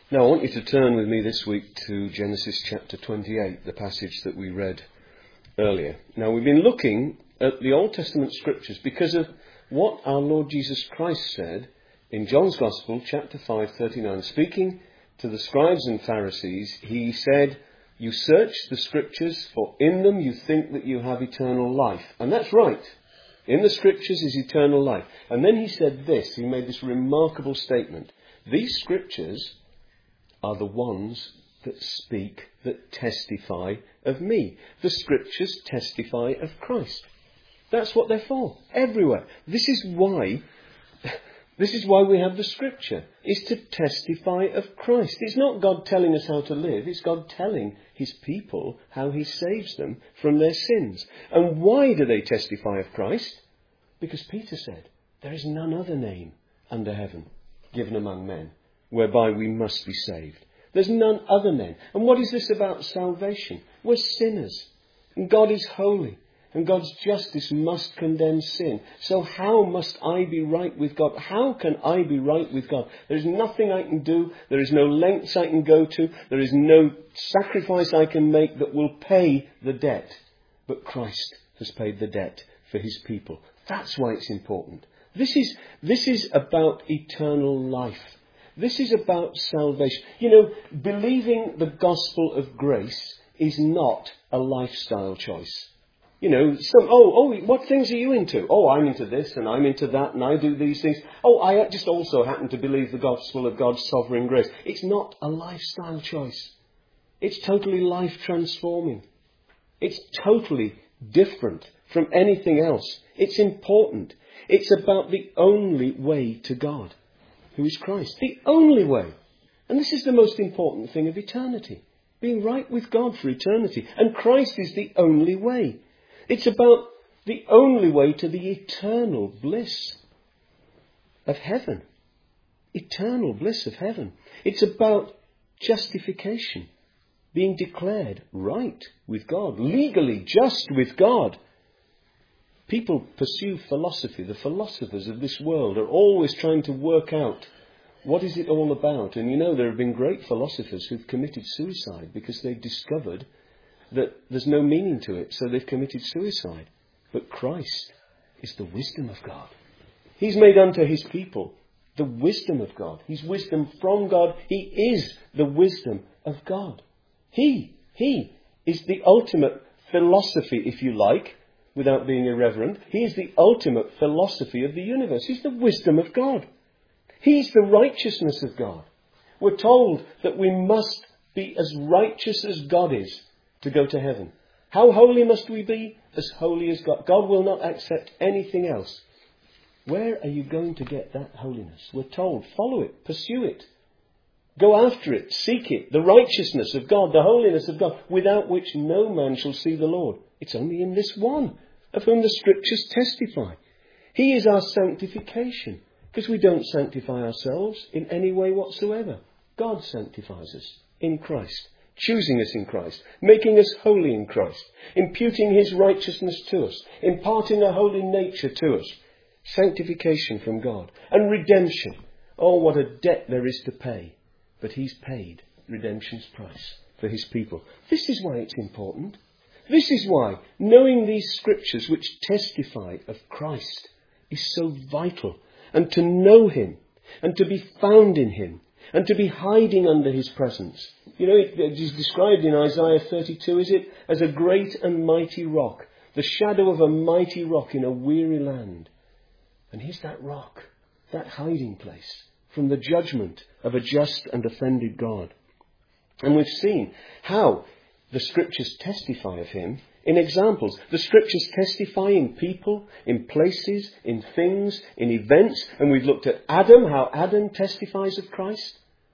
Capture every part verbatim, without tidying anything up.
Now I want you to turn with me this week to Genesis chapter twenty-eight, the passage that we read earlier. Now we've been looking at the Old Testament scriptures because of what our Lord Jesus Christ said in John's Gospel, chapter five, thirty-nine. Speaking to the scribes and Pharisees, he said, "You search the scriptures, for in them you think that you have eternal life." And that's right. In the scriptures is eternal life. And then he said this, he made this remarkable statement. These scriptures are the ones that speak, that testify of me. The scriptures testify of Christ. That's what they're for. Everywhere. This is why, this is why we have the scripture, is to testify of Christ. It's not God telling us how to live. It's God telling his people how he saves them from their sins. And why do they testify of Christ? Because Peter said, there is none other name under heaven given among men whereby we must be saved. There's none other name. And what is this about salvation? We're sinners. And God is holy. And God's justice must condemn sin. So how must I be right with God? How can I be right with God? There is nothing I can do. There is no lengths I can go to. There is no sacrifice I can make that will pay the debt. But Christ has paid the debt for his people. That's why it's important. This is, this is about eternal life. This is about salvation. You know, believing the gospel of grace is not a lifestyle choice. You know, some, oh, oh, what things are you into? Oh, I'm into this and I'm into that and I do these things. Oh, I just also happen to believe the gospel of God's sovereign grace. It's not a lifestyle choice. It's totally life transforming. It's totally different from anything else. It's important. It's about the only way to God, who is Christ. The only way. And this is the most important thing of eternity. Being right with God for eternity. And Christ is the only way. It's about the only way to the eternal bliss of heaven. Eternal bliss of heaven. It's about justification. Being declared right with God. Legally just with God. People pursue philosophy. The philosophers of this world are always trying to work out what is it all about. And you know, there have been great philosophers who've committed suicide because they've discovered that there's no meaning to it, so they've committed suicide. But Christ is the wisdom of God. He's made unto his people the wisdom of God. He's wisdom from God. He is the wisdom of God. He, he is the ultimate philosophy, if you like, without being irreverent. He is the ultimate philosophy of the universe. He's the wisdom of God. He's the righteousness of God. We're told that we must be as righteous as God is to go to heaven. How holy must we be? As holy as God. God will not accept anything else. Where are you going to get that holiness? We're told, follow it, pursue it. Go after it, seek it. The righteousness of God, the holiness of God, without which no man shall see the Lord. It's only in this one, of whom the scriptures testify. He is our sanctification, because we don't sanctify ourselves in any way whatsoever. God sanctifies us in Christ. Choosing us in Christ, making us holy in Christ, imputing his righteousness to us, imparting a holy nature to us, sanctification from God, and redemption. Oh, what a debt there is to pay. But he's paid redemption's price for his people. This is why it's important. This is why knowing these scriptures which testify of Christ is so vital. And to know him, and to be found in him, and to be hiding under his presence. You know, it is described in Isaiah thirty-two, is it? As a great and mighty rock. The shadow of a mighty rock in a weary land. And here's that rock, that hiding place from the judgment of a just and offended God. And we've seen how the scriptures testify of him in examples. The scriptures testify in people, in places, in things, in events. And we've looked at Adam, how Adam testifies of Christ.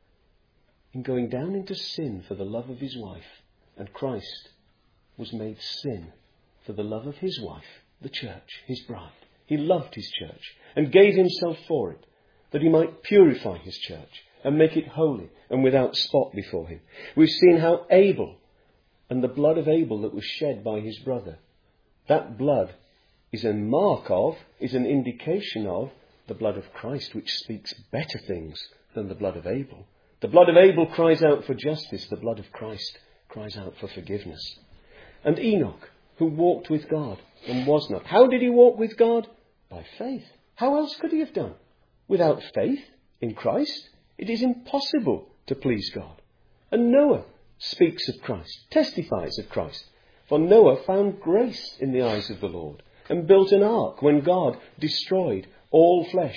In going down into sin for the love of his wife. And Christ was made sin for the love of his wife, the church, his bride. He loved his church and gave himself for it, that he might purify his church and make it holy and without spot before him. We've seen how Abel, and the blood of Abel that was shed by his brother, that blood is a mark of, is an indication of the blood of Christ, which speaks better things than the blood of Abel. The blood of Abel cries out for justice. The blood of Christ cries out for forgiveness. And Enoch, who walked with God and was not. How did he walk with God? By faith. How else could he have done? Without faith in Christ, it is impossible to please God. And Noah speaks of Christ, testifies of Christ. For Noah found grace in the eyes of the Lord and built an ark when God destroyed all flesh,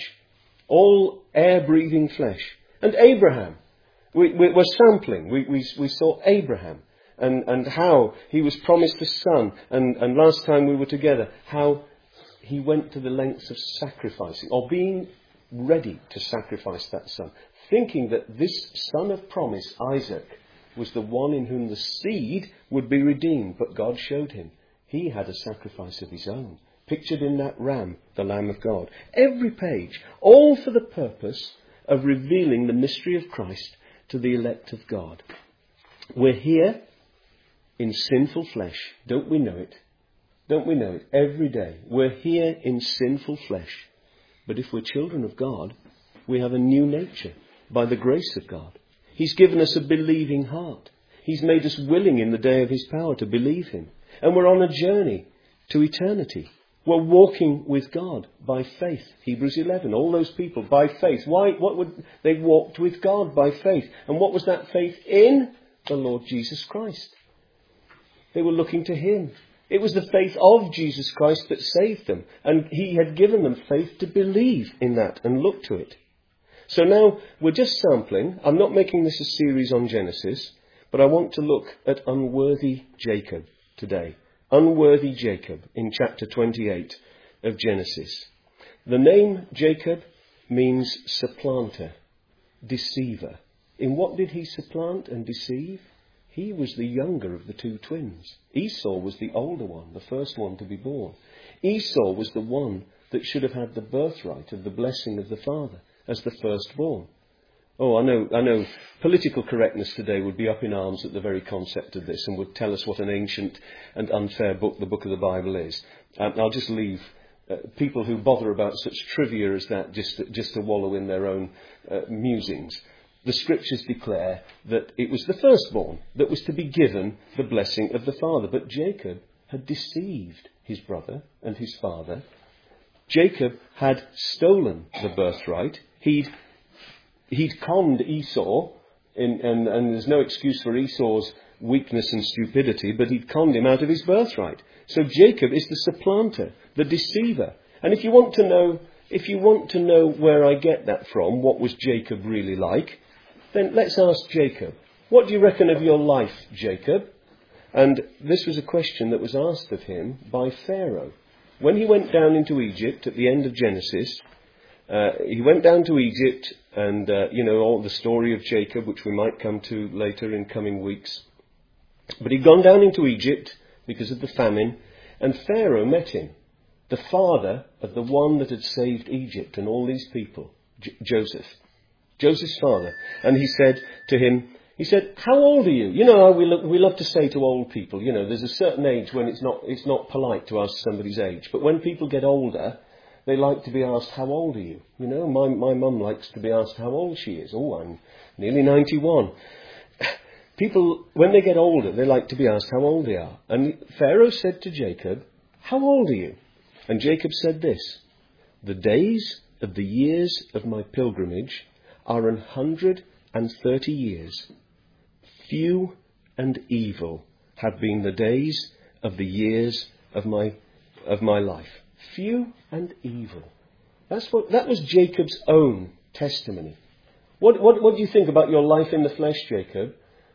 all air-breathing flesh. And Abraham, we, we, we're sampling, we, we, we saw Abraham and, and how he was promised a son. And, and last time we were together, how he went to the lengths of sacrificing, or being ready to sacrifice that son, thinking that this son of promise, Isaac, was the one in whom the seed would be redeemed. But God showed him he had a sacrifice of his own, pictured in that ram, the Lamb of God. Every page, all for the purpose of revealing the mystery of Christ to the elect of God. We're here in sinful flesh. Don't we know it? Don't we know it? Every day. We're here in sinful flesh. But if we're children of God, we have a new nature by the grace of God. He's given us a believing heart. He's made us willing in the day of his power to believe him. And we're on a journey to eternity. We're walking with God by faith. Hebrews eleven, all those people by faith. Why? What would they walked with God by faith? And what was that faith in? The Lord Jesus Christ. They were looking to him. It was the faith of Jesus Christ that saved them. And he had given them faith to believe in that and look to it. So now we're just sampling. I'm not making this a series on Genesis, but I want to look at unworthy Jacob today. Unworthy Jacob in chapter twenty-eight of Genesis. The name Jacob means supplanter, deceiver. In what did he supplant and deceive? He was the younger of the two twins. Esau was the older one, the first one to be born. Esau was the one that should have had the birthright of the blessing of the father as the firstborn. Oh, I know, I know political correctness today would be up in arms at the very concept of this and would tell us what an ancient and unfair book the book of the Bible is. Um, I'll just leave uh, people who bother about such trivia as that just to, just to wallow in their own uh, musings. The scriptures declare that it was the firstborn that was to be given the blessing of the father. But Jacob had deceived his brother and his father. Jacob had stolen the birthright. He'd He'd conned Esau, in, and, and there's no excuse for Esau's weakness and stupidity, but he'd conned him out of his birthright. So Jacob is the supplanter, the deceiver. And if you want to know, if you want to know where I get that from, what was Jacob really like, then let's ask Jacob. What do you reckon of your life, Jacob? And this was a question that was asked of him by Pharaoh. When he went down into Egypt at the end of Genesis, Uh, he went down to Egypt and, uh, you know, all the story of Jacob, which we might come to later in coming weeks. But he'd gone down into Egypt because of the famine, and Pharaoh met him, the father of the one that had saved Egypt and all these people, J- Joseph. Joseph's father. And he said to him, he said, how old are you? You know, we, lo- we love to say to old people, you know, there's a certain age when it's not, it's not polite to ask somebody's age. But when people get older, they like to be asked, how old are you? You know, my my mum likes to be asked how old she is. Oh, I'm nearly ninety-one. People, when they get older, they like to be asked how old they are. And Pharaoh said to Jacob, how old are you? And Jacob said this, the days of the years of my pilgrimage are an hundred and thirty years. Few and evil have been the days of the years of my of my life. Few and evil. That's what that was Jacob's own testimony. What, what what do you think about your life in the flesh, Jacob?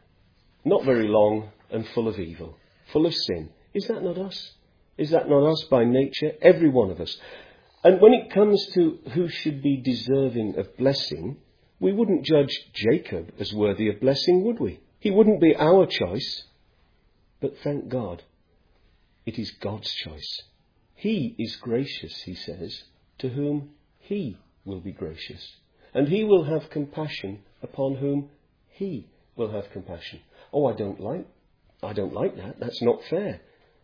Not very long and full of evil, full of sin. Is that not us? Is that not us by nature? Every one of us. And when it comes to who should be deserving of blessing, we wouldn't judge Jacob as worthy of blessing, would we? He wouldn't be our choice. But thank God, it is God's choice. He is gracious, he says, to whom he will be gracious. And he will have compassion upon whom he will have compassion. Oh, I don't like, I don't like that. That's not fair,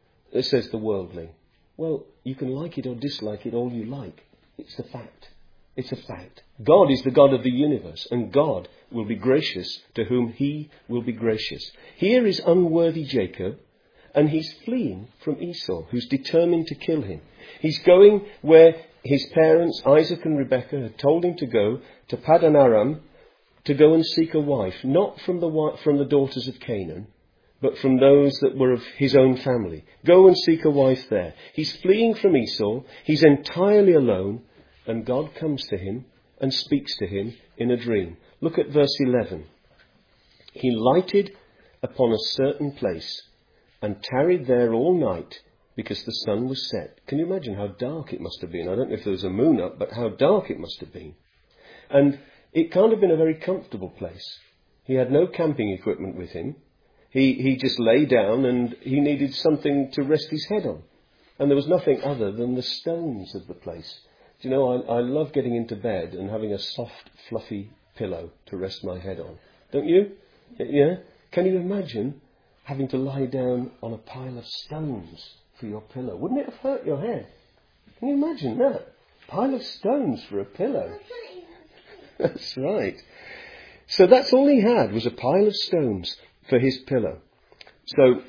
says the worldling. Well, you can like it or dislike it all you like. It's the fact. It's a fact. God is the God of the universe, and God will be gracious to whom he will be gracious. Here is unworthy Jacob, and he's fleeing from Esau, who's determined to kill him. He's going where his parents, Isaac and Rebekah, had told him to go, to Paddan Aram, to go and seek a wife, not from the, from the daughters of Canaan, but from those that were of his own family. Go and seek a wife there. He's fleeing from Esau. He's entirely alone, and God comes to him and speaks to him in a dream. Look at verse eleven. He lighted upon a certain place and tarried there all night, because the sun was set. Can you imagine how dark it must have been? I don't know if there was a moon up, but how dark it must have been. And it can't have been a very comfortable place. He had no camping equipment with him. He, he just lay down, and he needed something to rest his head on. And there was nothing other than the stones of the place. Do you know, I, I love getting into bed and having a soft, fluffy pillow to rest my head on. Don't you? Yeah? Can you imagine having to lie down on a pile of stones for your pillow? Wouldn't it have hurt your head? Can you imagine that? Pile of stones for a pillow. That's right. So that's all he had, was a pile of stones for his pillow. So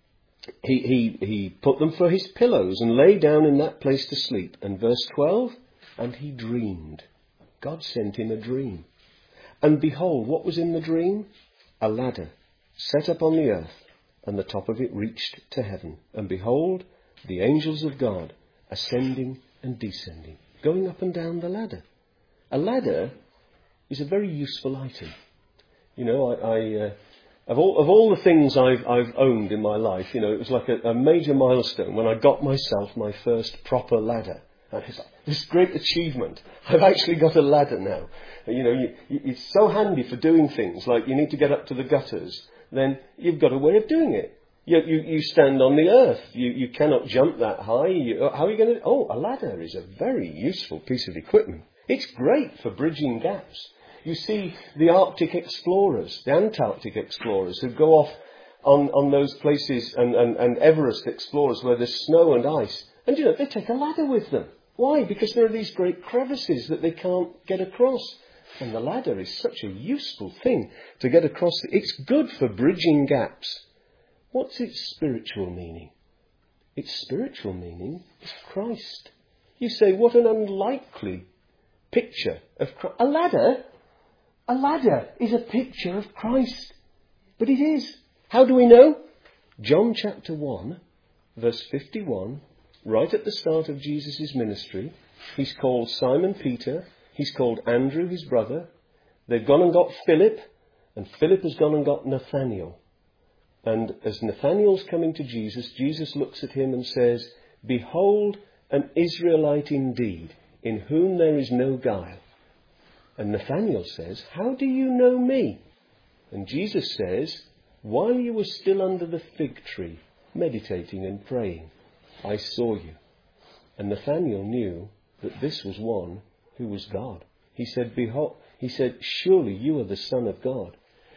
he, he, he put them for his pillows and lay down in that place to sleep. And verse twelve, and he dreamed. God sent him a dream. And behold, what was in the dream? A ladder set up on the earth, and the top of it reached to heaven. And behold, the angels of God ascending and descending, going up and down the ladder. A ladder is a very useful item. You know, I, I uh, of all of all the things I've I've owned in my life, you know, it was like a, a major milestone when I got myself my first proper ladder. And it's like, this great achievement. I've actually got a ladder now. You know, you, you, it's so handy for doing things like you need to get up to the gutters. Then you've got a way of doing it. You, you, you stand on the earth. You, you cannot jump that high. You, how are you going to... Oh, a ladder is a very useful piece of equipment. It's great for bridging gaps. You see the Arctic explorers, the Antarctic explorers who go off on, on those places, and, and, and Everest explorers where there's snow and ice. And, you know, they take a ladder with them. Why? Because there are these great crevices that they can't get across. And the ladder is such a useful thing to get across. It's good for bridging gaps. What's its spiritual meaning? Its spiritual meaning is Christ. You say, what an unlikely picture of Christ. A ladder? A ladder is a picture of Christ. But it is. How do we know? John chapter one, verse fifty-one, right at the start of Jesus' ministry, he's called Simon Peter. He's called Andrew, his brother. They've gone and got Philip, and Philip has gone and got Nathanael. And as Nathanael's coming to Jesus, Jesus looks at him and says, behold, an Israelite indeed, in whom there is no guile. And Nathanael says, how do you know me? And Jesus says, while you were still under the fig tree, meditating and praying, I saw you. And Nathanael knew that this was one who was God. He said, behold, he said, surely you are the Son of God.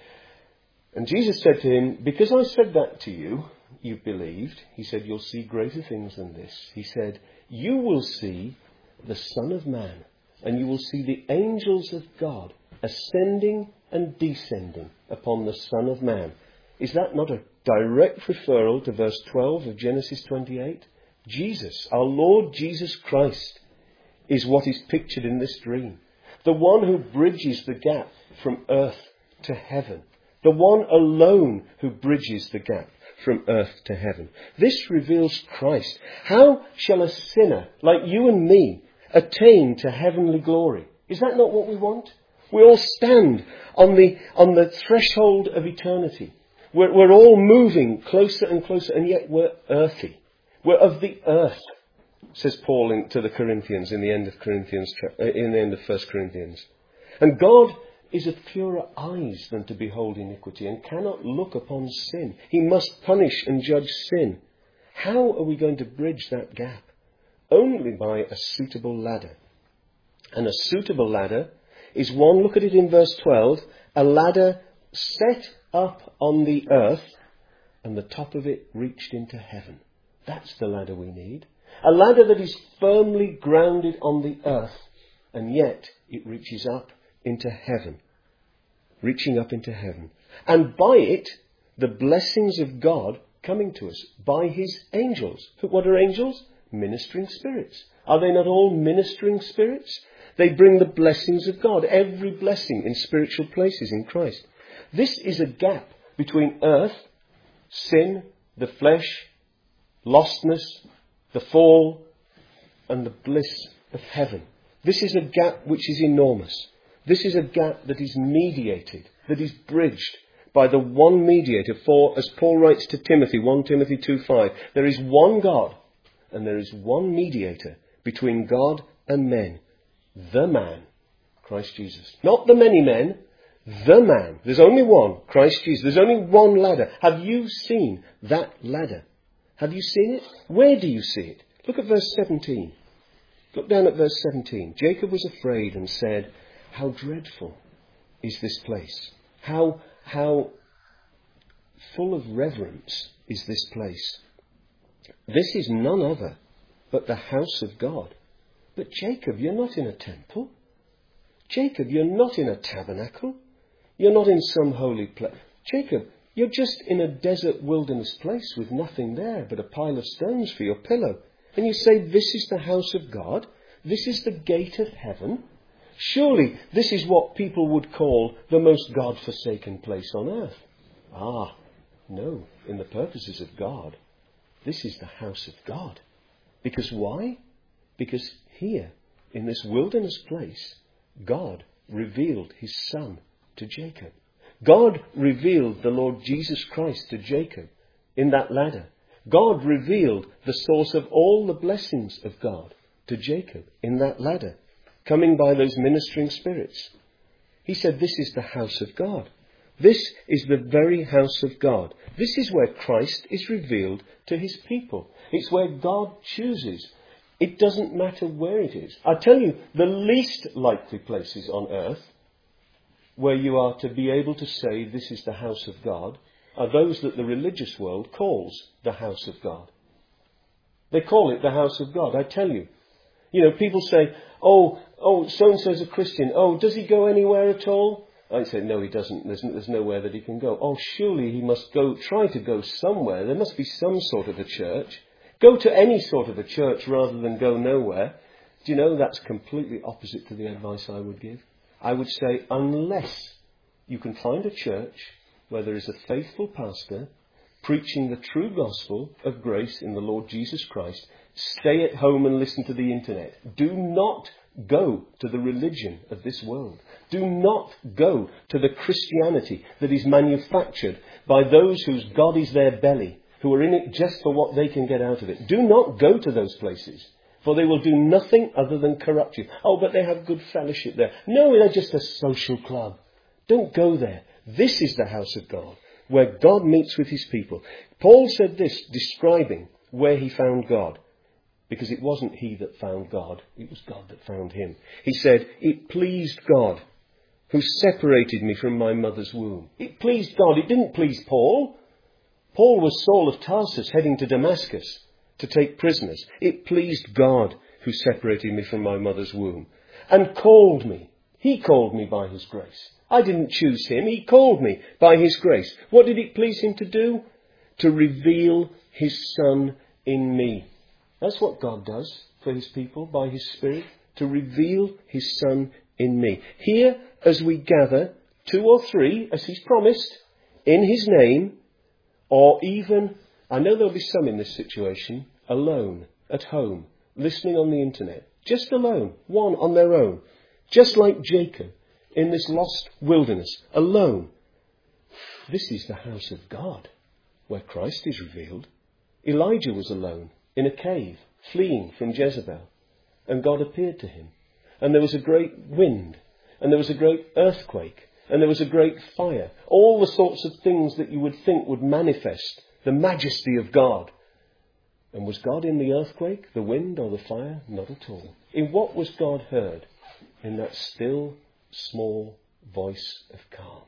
And Jesus said to him, because I said that to you, you believed. He said, you'll see greater things than this. He said, you will see the Son of Man, and you will see the angels of God ascending and descending upon the Son of Man. Is that not a direct referral to verse twelve of Genesis twenty-eight? Jesus, our Lord Jesus Christ, is what is pictured in this dream. The one who bridges the gap from earth to heaven. The one alone who bridges the gap from earth to heaven. This reveals Christ. How shall a sinner like you and me attain to heavenly glory? Is that not what we want? We all stand on the, on the threshold of eternity. We're, we're all moving closer and closer, and yet we're earthy. We're of the earth, says Paul in, to the Corinthians in the end of Corinthians, in the end of First Corinthians. And God is of purer eyes than to behold iniquity, and cannot look upon sin. He must punish and judge sin. How are we going to bridge that gap? Only by a suitable ladder. And a suitable ladder is one, look at it in verse twelve, a ladder set up on the earth, and the top of it reached into heaven. That's the ladder we need. A ladder that is firmly grounded on the earth and yet it reaches up into heaven. Reaching up into heaven. And by it, the blessings of God coming to us by his angels. What are angels? Ministering spirits. Are they not all ministering spirits? They bring the blessings of God, every blessing in spiritual places in Christ. This is a gap between earth, sin, the flesh, lostness, the fall, and the bliss of heaven. This is a gap which is enormous. This is a gap that is mediated, that is bridged by the one mediator. For, as Paul writes to Timothy, First Timothy two five, there is one God and there is one mediator between God and men, the man, Christ Jesus. Not the many men, the man. There's only one, Christ Jesus. There's only one ladder. Have you seen that ladder? Have you seen it? Where do you see it? Look at verse seventeen. Look down at verse seventeen. Jacob was afraid and said, how dreadful is this place? How, how full of reverence is this place? This is none other but the house of God. But Jacob, you're not in a temple. Jacob, you're not in a tabernacle. You're not in some holy place. Jacob, you're just in a desert wilderness place with nothing there but a pile of stones for your pillow. And you say, this is the house of God? This is the gate of heaven? Surely this is what people would call the most God-forsaken place on earth. Ah, no, in the purposes of God, this is the house of God. Because why? Because here, in this wilderness place, God revealed his Son to Jacob. God revealed the Lord Jesus Christ to Jacob in that ladder. God revealed the source of all the blessings of God to Jacob in that ladder, coming by those ministering spirits. He said, this is the house of God. This is the very house of God. This is where Christ is revealed to his people. It's where God chooses. It doesn't matter where it is. I tell you, the least likely places on earth where you are to be able to say this is the house of God are those that the religious world calls the house of God. They call it the house of God, I tell you. You know, people say, oh, oh, so-and-so's a Christian. Oh, does he go anywhere at all? I say, no, he doesn't. There's, there's nowhere that he can go. Oh, surely he must go, try to go somewhere. There must be some sort of a church. Go to any sort of a church rather than go nowhere. Do you know, that's completely opposite to the advice I would give. I would say, unless you can find a church where there is a faithful pastor preaching the true gospel of grace in the Lord Jesus Christ, stay at home and listen to the internet. Do not go to the religion of this world. Do not go to the Christianity that is manufactured by those whose God is their belly, who are in it just for what they can get out of it. Do not go to those places, for they will do nothing other than corrupt you. Oh, but they have good fellowship there. No, they're just a social club. Don't go there. This is the house of God, where God meets with his people. Paul said this, describing where he found God. Because it wasn't he that found God, it was God that found him. He said, it pleased God who separated me from my mother's womb. It pleased God. It didn't please Paul. Paul was Saul of Tarsus heading to Damascus to take prisoners. It pleased God who separated me from my mother's womb and called me. He called me by his grace. I didn't choose him. He called me by his grace. What did it please him to do? To reveal his Son in me. That's what God does for his people by his Spirit, to reveal his Son in me. Here, as we gather, two or three, as he's promised, in his name, or even, I know there'll be some in this situation, alone, at home, listening on the internet, just alone, one on their own, just like Jacob in this lost wilderness, alone. This is the house of God, where Christ is revealed. Elijah was alone in a cave, fleeing from Jezebel. And God appeared to him. And there was a great wind. And there was a great earthquake. And there was a great fire. All the sorts of things that you would think would manifest the majesty of God. And was God in the earthquake, the wind, or the fire? Not at all. In what was God heard? In that still, small voice of calm.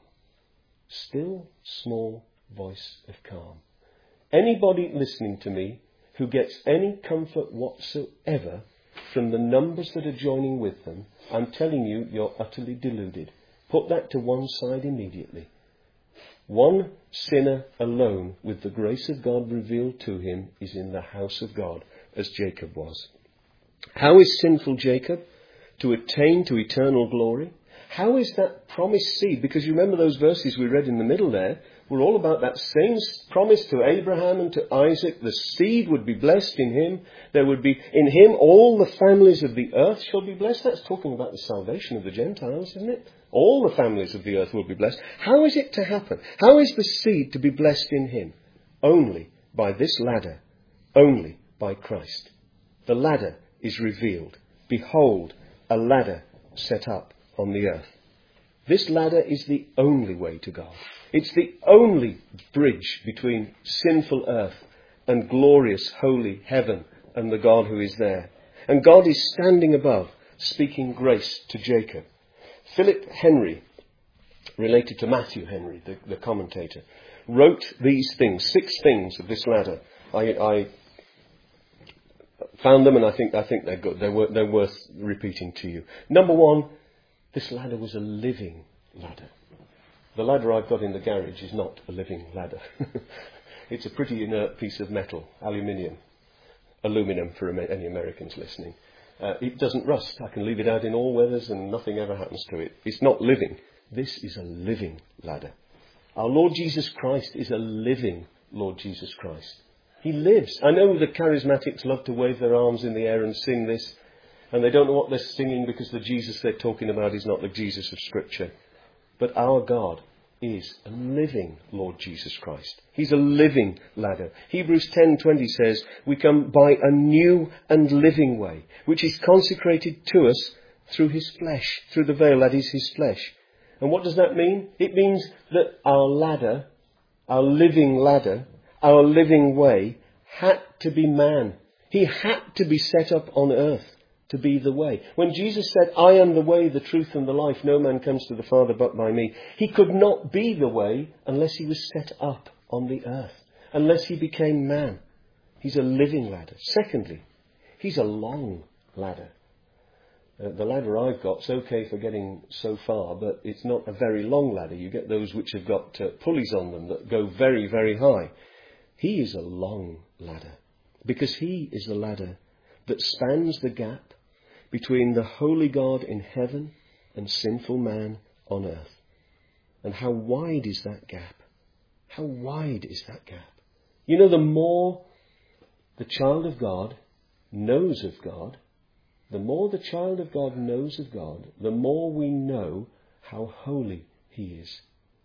Still, small voice of calm. Anybody listening to me who gets any comfort whatsoever from the numbers that are joining with them, I'm telling you, you're utterly deluded. Put that to one side immediately. One sinner alone, with the grace of God revealed to him, is in the house of God, as Jacob was. How is sinful Jacob to attain to eternal glory? How is that promised seed? Because you remember those verses we read in the middle there were all about that same promise to Abraham and to Isaac. The seed would be blessed in him. There would be in him all the families of the earth shall be blessed. That's talking about the salvation of the Gentiles, isn't it? All the families of the earth will be blessed. How is it to happen? How is the seed to be blessed in him? Only by this ladder. Only by Christ. The ladder is revealed. Behold, a ladder set up on the earth. This ladder is the only way to God. It's the only bridge between sinful earth and glorious, holy heaven and the God who is there. And God is standing above, speaking grace to Jacob. Philip Henry, related to Matthew Henry, the, the commentator, wrote these things, six things of this ladder. I, I found them and I think, I think they're good. They're, wor- they're worth repeating to you. Number one, this ladder was a living ladder. The ladder I've got in the garage is not a living ladder. It's a pretty inert piece of metal, aluminium, aluminum for any Americans listening. Uh, it doesn't rust. I can leave it out in all weathers and nothing ever happens to it. It's not living. This is a living ladder. Our Lord Jesus Christ is a living Lord Jesus Christ. He lives. I know the charismatics love to wave their arms in the air and sing this, and they don't know what they're singing because the Jesus they're talking about is not the Jesus of Scripture. But our God is a living Lord Jesus Christ. He's a living ladder. Hebrews ten twenty says, we come by a new and living way, which is consecrated to us through his flesh, through the veil, that is his flesh. And what does that mean? It means that our ladder, our living ladder, our living way, had to be man. He had to be set up on earth to be the way. When Jesus said, I am the way, the truth and the life, no man comes to the Father but by me, he could not be the way unless he was set up on the earth, unless he became man. He's a living ladder. Secondly, he's a long ladder. Uh, the ladder I've got's okay for getting so far, but it's not a very long ladder. You get those which have got uh, pulleys on them that go very, very high. He is a long ladder because he is the ladder that spans the gap between the holy God in heaven and sinful man on earth. And how wide is that gap? How wide is that gap? You know, the more the child of God knows of God, the more the child of God knows of God, the more we know how holy he is,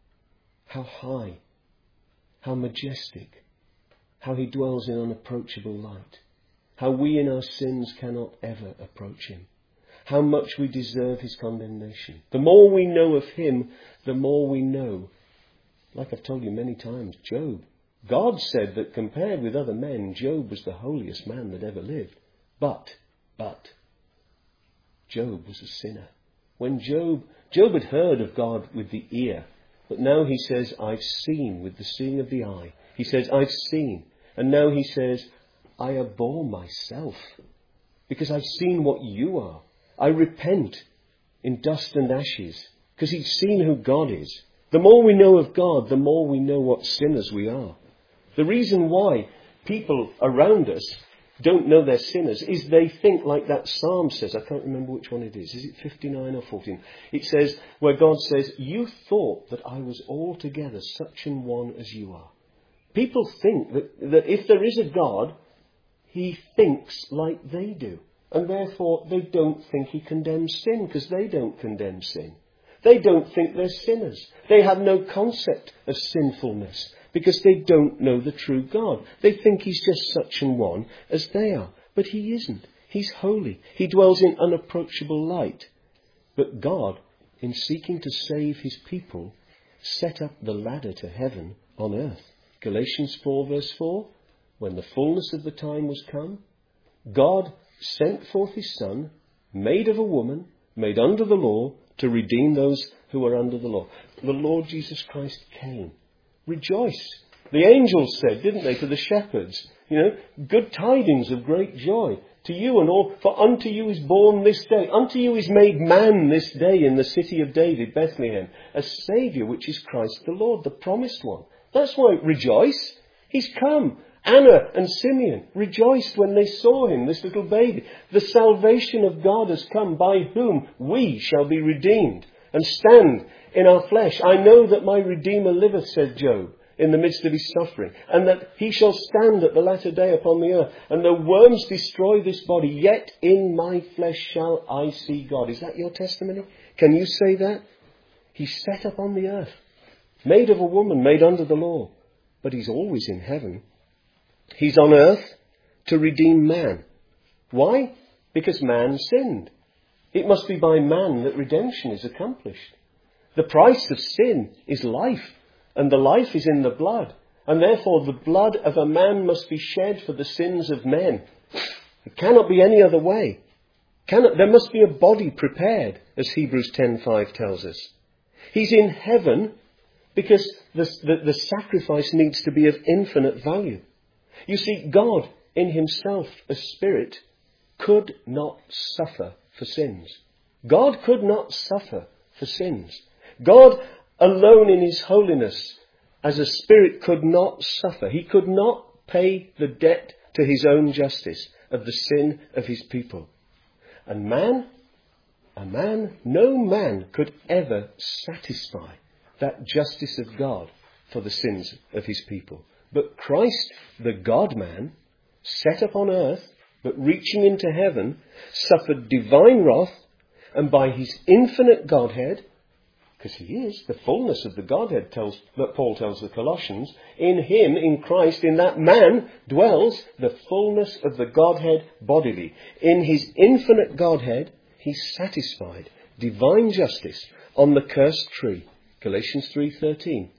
how high, how majestic, how he dwells in unapproachable light, how we in our sins cannot ever approach him, how much we deserve his condemnation. The more we know of him, the more we know, like I've told you many times, Job. God said that compared with other men, Job was the holiest man that ever lived. But, but, Job was a sinner. When Job, Job had heard of God with the ear, but now he says, I've seen with the seeing of the eye. He says, I've seen. And now he says, I abhor myself because I've seen what you are. I repent in dust and ashes because he's seen who God is. The more we know of God, the more we know what sinners we are. The reason why people around us don't know they're sinners is they think like that psalm says. I can't remember which one it is. Is it fifty-nine or fourteen? It says, where God says, you thought that I was altogether such an one as you are. People think that, that if there is a God, he thinks like they do. And therefore they don't think he condemns sin because they don't condemn sin. They don't think they're sinners. They have no concept of sinfulness because they don't know the true God. They think he's just such an one as they are. But he isn't. He's holy. He dwells in unapproachable light. But God, in seeking to save his people, set up the ladder to heaven on earth. Galatians four verse four, when the fullness of the time was come, God sent forth his Son, made of a woman, made under the law, to redeem those who are under the law. The Lord Jesus Christ came. Rejoice. The angels said, didn't they, to the shepherds, you know, good tidings of great joy to you and all, for unto you is born this day, unto you is made man this day in the city of David, Bethlehem, a Saviour, which is Christ the Lord, the promised one. That's why rejoice. He's come. Anna and Simeon rejoiced when they saw him, this little baby. The salvation of God has come, by whom we shall be redeemed and stand in our flesh. I know that my Redeemer liveth, said Job, in the midst of his suffering, and that he shall stand at the latter day upon the earth. And though worms destroy this body, yet in my flesh shall I see God. Is that your testimony? Can you say that? He's set up on the earth, made of a woman, made under the law, but he's always in heaven. He's on earth to redeem man. Why? Because man sinned. It must be by man that redemption is accomplished. The price of sin is life, and the life is in the blood. And therefore the blood of a man must be shed for the sins of men. It cannot be any other way. Cannot, there must be a body prepared, as Hebrews ten five tells us. He's in heaven because the, the, the sacrifice needs to be of infinite value. You see, God in himself, as spirit, could not suffer for sins. God could not suffer for sins. God alone in his holiness as a spirit could not suffer. He could not pay the debt to his own justice of the sin of his people. And man, a man, no man could ever satisfy that justice of God for the sins of his people. But Christ, the God-man, set up on earth, but reaching into heaven, suffered divine wrath, and by his infinite Godhead, because he is the fullness of the Godhead, tells, that Paul tells the Colossians, in him, in Christ, in that man, dwells the fullness of the Godhead bodily. In his infinite Godhead, he satisfied divine justice on the cursed tree. Galatians three thirteen.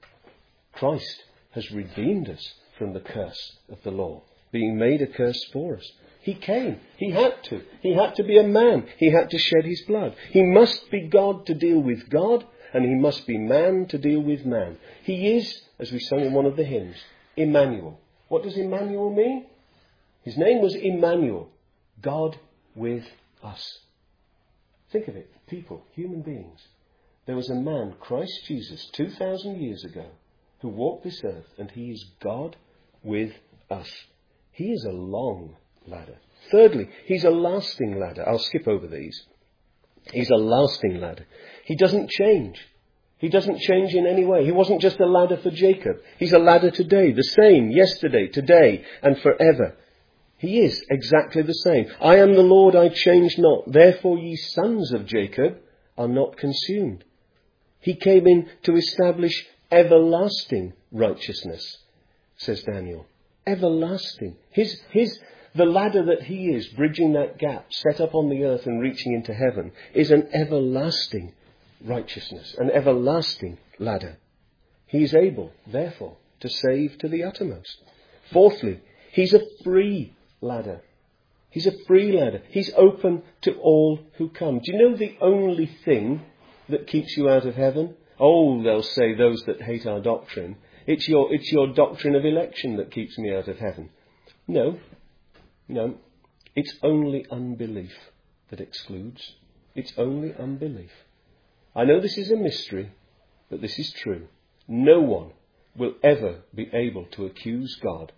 Christ has redeemed us from the curse of the law, being made a curse for us. He came. He had to. He had to be a man. He had to shed his blood. He must be God to deal with God, and he must be man to deal with man. He is, as we sung in one of the hymns, Emmanuel. What does Emmanuel mean? His name was Emmanuel, God with us. Think of it, people, human beings. There was a man, Christ Jesus, two thousand years ago, who walked this earth, and he is God with us. He is a long ladder. Thirdly, he's a lasting ladder. I'll skip over these. He's a lasting ladder. He doesn't change. He doesn't change in any way. He wasn't just a ladder for Jacob. He's a ladder today, the same, yesterday, today, and forever. He is exactly the same. I am the Lord, I change not. Therefore ye sons of Jacob are not consumed. He came in to establish everlasting righteousness, says Daniel. Everlasting. His, his, the ladder that he is, bridging that gap, set up on the earth and reaching into heaven, is an everlasting righteousness, an everlasting ladder. He is able, therefore, to save to the uttermost. Fourthly, he's a free ladder. He's a free ladder. He's open to all who come. Do you know the only thing that keeps you out of heaven? Oh, they'll say, those that hate our doctrine. It's your, it's your doctrine of election that keeps me out of heaven. No, no. It's only unbelief that excludes. It's only unbelief. I know this is a mystery, but this is true. No one will ever be able to accuse God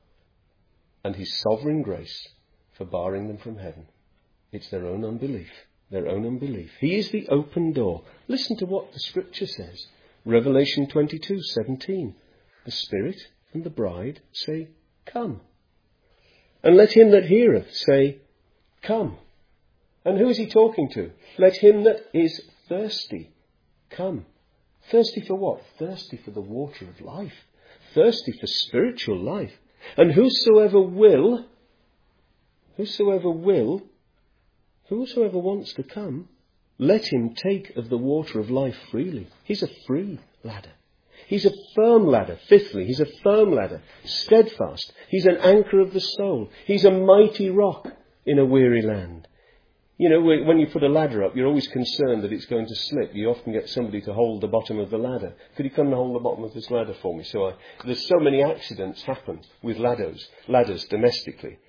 and his sovereign grace for barring them from heaven. It's their own unbelief. Their own unbelief. He is the open door. Listen to what the scripture says. Revelation twenty-two seventeen. The Spirit and the bride say, come. And let him that heareth say, come. And who is he talking to? Let him that is thirsty come. Thirsty for what? Thirsty for the water of life. Thirsty for spiritual life. And whosoever will, whosoever will, whosoever wants to come, let him take of the water of life freely. He's a free ladder. He's a firm ladder. Fifthly, he's a firm ladder. Steadfast. He's an anchor of the soul. He's a mighty rock in a weary land. You know, when you put a ladder up, you're always concerned that it's going to slip. You often get somebody to hold the bottom of the ladder. Could you come and hold the bottom of this ladder for me? So I, there's so many accidents happen with ladders, ladders domestically.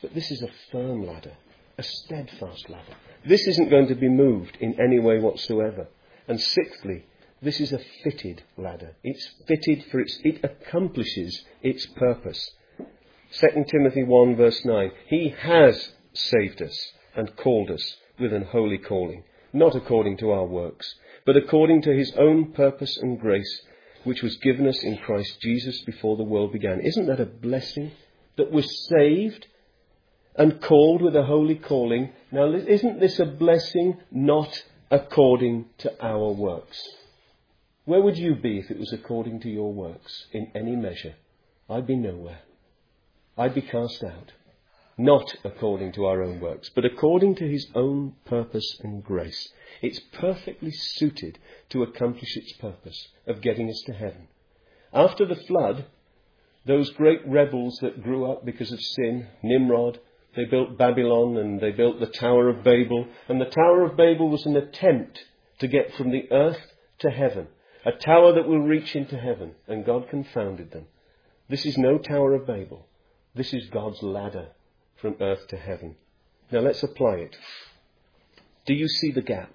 But this is a firm ladder, a steadfast ladder. This isn't going to be moved in any way whatsoever. And sixthly, this is a fitted ladder. It's fitted for its, it accomplishes its purpose. Second Timothy one verse nine, He has saved us and called us with an holy calling, not according to our works, but according to His own purpose and grace, which was given us in Christ Jesus before the world began. Isn't that a blessing? That we're saved and called with a holy calling. Now, isn't this a blessing not according to our works? Where would you be if it was according to your works in any measure? I'd be nowhere. I'd be cast out. Not according to our own works, but according to His own purpose and grace. It's perfectly suited to accomplish its purpose of getting us to heaven. After the flood, those great rebels that grew up because of sin, Nimrod, they built Babylon and they built the Tower of Babel. And the Tower of Babel was an attempt to get from the earth to heaven. A tower that will reach into heaven. And God confounded them. This is no Tower of Babel. This is God's ladder from earth to heaven. Now let's apply it. Do you see the gap?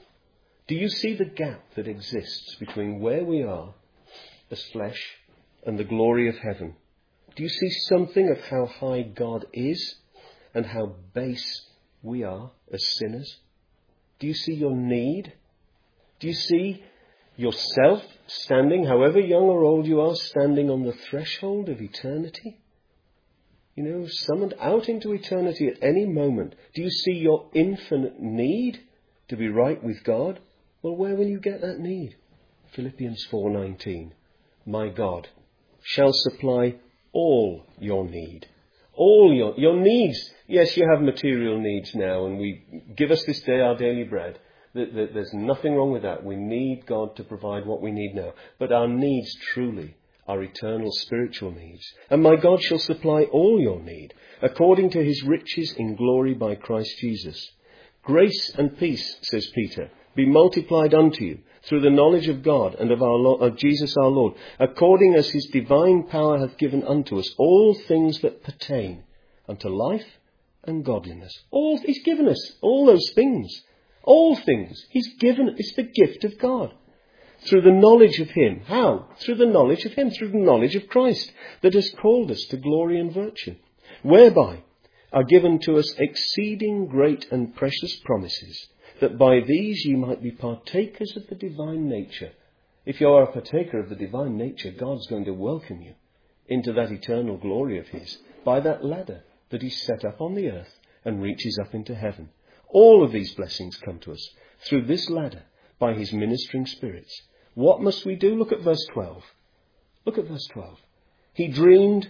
Do you see the gap that exists between where we are as flesh and the glory of heaven? Do you see something of how high God is and how base we are as sinners? Do you see your need? Do you see yourself standing, however young or old you are, standing on the threshold of eternity? You know, summoned out into eternity at any moment. Do you see your infinite need to be right with God? Well, where will you get that need? Philippians four nineteen. My God shall supply all your need. All your, your needs. Yes, you have material needs now, and we give us this day our daily bread. There's nothing wrong with that. We need God to provide what we need now. But our needs truly are eternal spiritual needs. And my God shall supply all your need, according to His riches in glory by Christ Jesus. Grace and peace, says Peter, be multiplied unto you through the knowledge of God and of our Lord, of Jesus our Lord, according as His divine power hath given unto us all things that pertain unto life and godliness. All He's given us, all those things, all things. He's given. It's the gift of God. Through the knowledge of Him. How? Through the knowledge of Him, through the knowledge of Christ, that has called us to glory and virtue, whereby are given to us exceeding great and precious promises, that by these ye might be partakers of the divine nature. If you are a partaker of the divine nature, God's going to welcome you into that eternal glory of His by that ladder that He's set up on the earth and reaches up into heaven. All of these blessings come to us through this ladder by His ministering spirits. What must we do? Look at verse twelve. Look at verse twelve. He dreamed,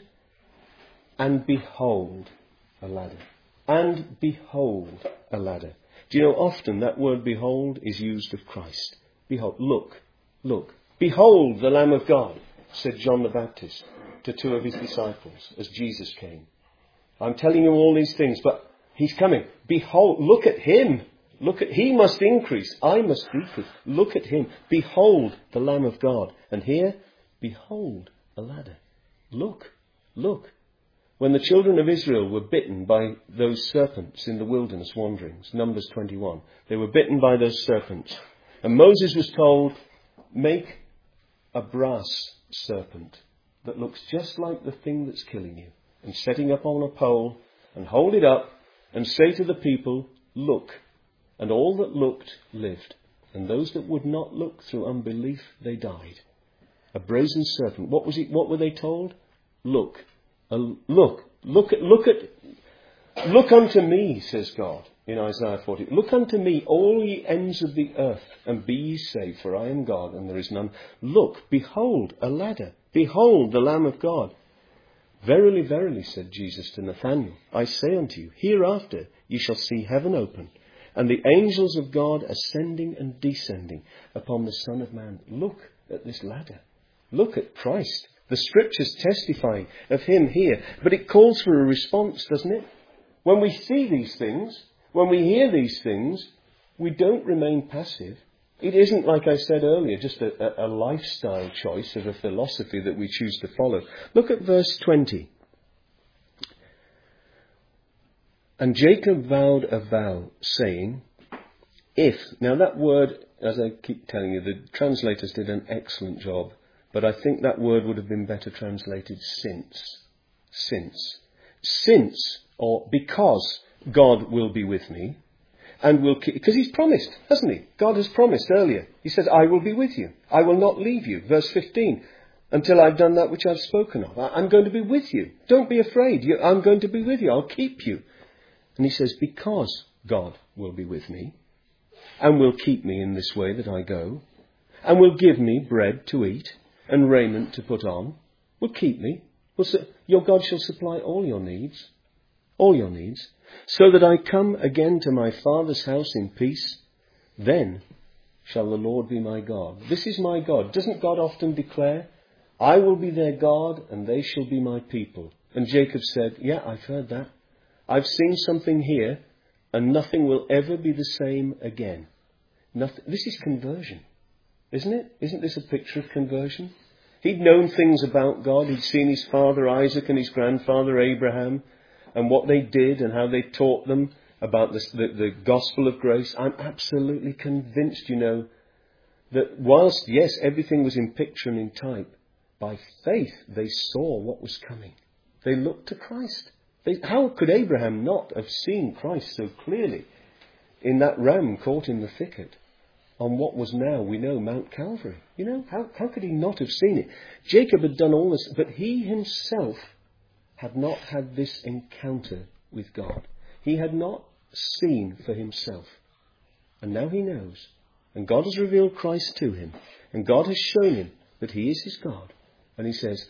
and behold, a ladder. And behold, a ladder. Do you know, often that word behold is used of Christ. Behold, look, look. Behold the Lamb of God, said John the Baptist to two of his disciples as Jesus came. I'm telling you all these things, but He's coming. Behold, look at Him. Look at, He must increase, I must decrease. Look at Him. Behold the Lamb of God. And here, behold a ladder. Look, look. When the children of Israel were bitten by those serpents in the wilderness wanderings, Numbers twenty-one, they were bitten by those serpents. And Moses was told, make a brass serpent that looks just like the thing that's killing you, and setting up on a pole, and hold it up, and say to the people, look. And all that looked lived, and those that would not look through unbelief, they died. A brazen serpent. What was it? What were they told? Look, uh, look, look at, look at, look unto me, says God in Isaiah forty. Look unto me, all ye ends of the earth, and be ye saved, for I am God, and there is none. Look, behold, a ladder. Behold, the Lamb of God. Verily, verily, said Jesus to Nathanael, I say unto you, hereafter ye shall see heaven open, and the angels of God ascending and descending upon the Son of Man. Look at this ladder. Look at Christ. The Scriptures testifying of Him here. But it calls for a response, doesn't it? When we see these things, when we hear these things, we don't remain passive. It isn't, like I said earlier, just a, a, a lifestyle choice of a philosophy that we choose to follow. Look at verse twenty. And Jacob vowed a vow, saying, if, now that word, as I keep telling you, the translators did an excellent job, but I think that word would have been better translated since. Since. Since, or because God will be with me, and will keep, because he's promised, hasn't he? God has promised earlier. He says, I will be with you. I will not leave you. Verse fifteen. Until I've done that which I've spoken of. I'm going to be with you. Don't be afraid. You, I'm going to be with you. I'll keep you. And he says, because God will be with me, and will keep me in this way that I go, and will give me bread to eat, and raiment to put on, will keep me. Will su- your God shall supply all your needs. All your needs. So that I come again to my Father's house in peace, then shall the Lord be my God. This is my God. Doesn't God often declare, I will be their God and they shall be my people? And Jacob said, yeah, I've heard that. I've seen something here and nothing will ever be the same again. Nothing. This is conversion, isn't it? Isn't this a picture of conversion? He'd known things about God. He'd seen his father Isaac and his grandfather Abraham and what they did and how they taught them about this, the, the gospel of grace. I'm absolutely convinced, you know, that whilst, yes, everything was in picture and in type, by faith they saw what was coming. They looked to Christ. They, how could Abraham not have seen Christ so clearly in that ram caught in the thicket on what was now, we know, Mount Calvary? You know, how, how could he not have seen it? Jacob had done all this, but he himself had not had this encounter with God. He had not seen for himself. And now he knows. And God has revealed Christ to him. And God has shown him that he is his God. And he says,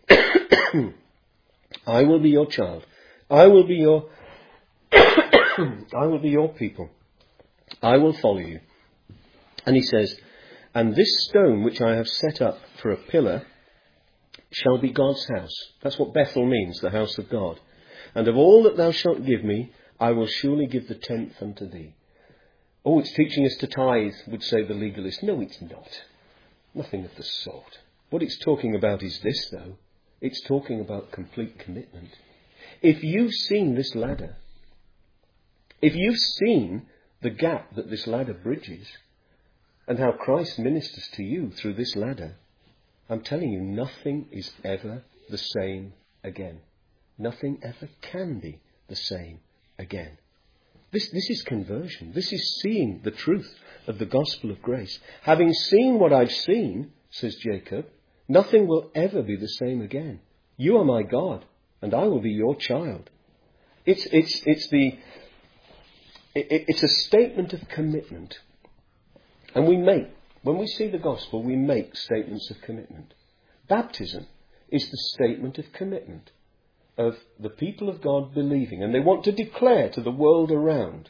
I will be your child. I will be your I will be your people. I will follow you. And he says, and this stone which I have set up for a pillar shall be God's house. That's what Bethel means, the house of God. And of all that thou shalt give me, I will surely give the tenth unto thee. Oh, it's teaching us to tithe, would say the legalist. No, it's not. Nothing of the sort. What it's talking about is this, though. It's talking about complete commitment. If you've seen this ladder, if you've seen the gap that this ladder bridges, and how Christ ministers to you through this ladder, I'm telling you, nothing is ever the same again. Nothing ever can be the same again. This, this is conversion. This is seeing the truth of the gospel of grace. Having seen what I've seen, says Jacob, nothing will ever be the same again. You are my God, and I will be your child. It's, it's, it's, the, it, it's a statement of commitment. And we make, when we see the gospel, we make statements of commitment. Baptism is the statement of commitment of the people of God believing. And they want to declare to the world around,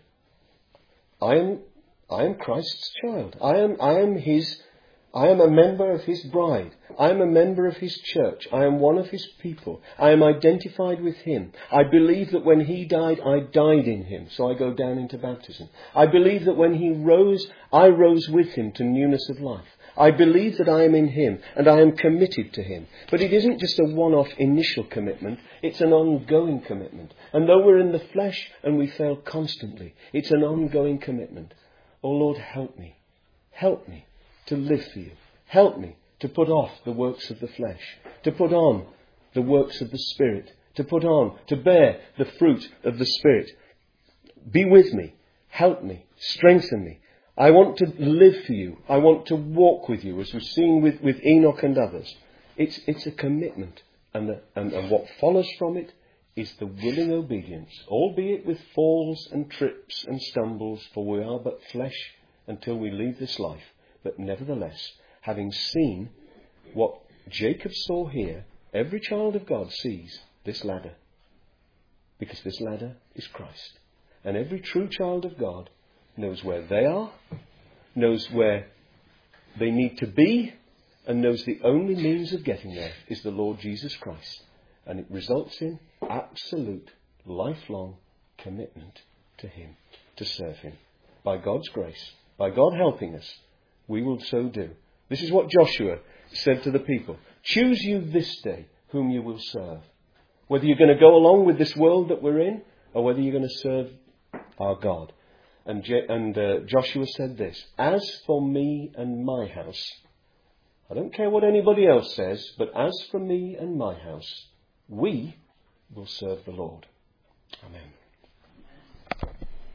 I am, I am Christ's child. I am, I am his, I am a member of his bride. I am a member of his church. I am one of his people. I am identified with him. I believe that when he died, I died in him. So I go down into baptism. I believe that when he rose, I rose with him to newness of life. I believe that I am in him and I am committed to him. But it isn't just a one-off initial commitment. It's an ongoing commitment. And though we're in the flesh and we fail constantly, it's an ongoing commitment. Oh Lord, help me. Help me to live for you. Help me to put off the works of the flesh, to put on the works of the Spirit, to put on, to bear the fruit of the Spirit. Be with me. Help me. Strengthen me. I want to live for you. I want to walk with you, as we've seen with, with Enoch and others. It's, it's a commitment. And, the, and, and what follows from it is the willing obedience, albeit with falls and trips and stumbles, for we are but flesh until we leave this life. But nevertheless, having seen what Jacob saw here, every child of God sees this ladder. Because this ladder is Christ. And every true child of God knows where they are, knows where they need to be, and knows the only means of getting there is the Lord Jesus Christ. And it results in absolute, lifelong commitment to him, to serve him. By God's grace, by God helping us, we will so do. This is what Joshua said to the people. Choose you this day whom you will serve. Whether you're going to go along with this world that we're in, or whether you're going to serve our God. And, Je- and uh, Joshua said this, as for me and my house, I don't care what anybody else says, but as for me and my house, we will serve the Lord. Amen.